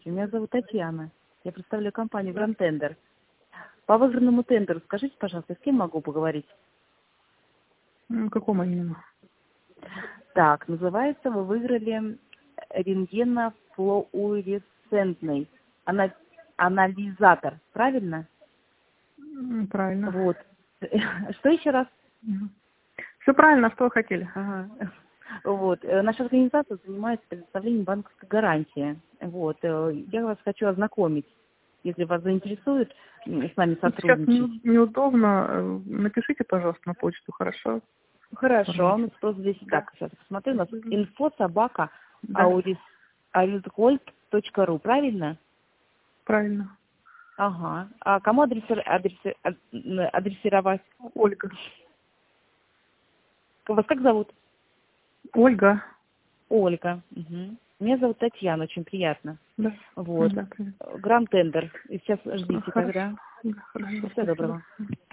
Здравствуйте, меня зовут Татьяна. Я представляю компанию Grand Tender. По выигранному тендеру скажите, пожалуйста, с кем могу поговорить? Какому именно? Так, называется, вы выиграли рентгенофлуоресцентный анализатор, правильно? Правильно. Вот. Что еще раз? Все правильно, что вы хотели? Ага. Вот. Наша организация занимается предоставлением банковской гарантии. Вот. Я вас хочу ознакомить, если вас заинтересует с нами Сейчас сотрудничать. неудобно. Напишите, пожалуйста, на почту, хорошо? Хорошо, ну просто здесь Да. так, сейчас посмотрю, у нас info@aurisgold.ru, Да, правильно? правильно. Ага. А кому адресировать? Ольга. Вас как зовут? Ольга. Ольга. Угу. Меня зовут Татьяна, очень приятно. Да. Вот. Да, привет. Гранд Тендер. И сейчас ждите Хорошо. тогда. Да, хорошо, Всего спасибо. доброго.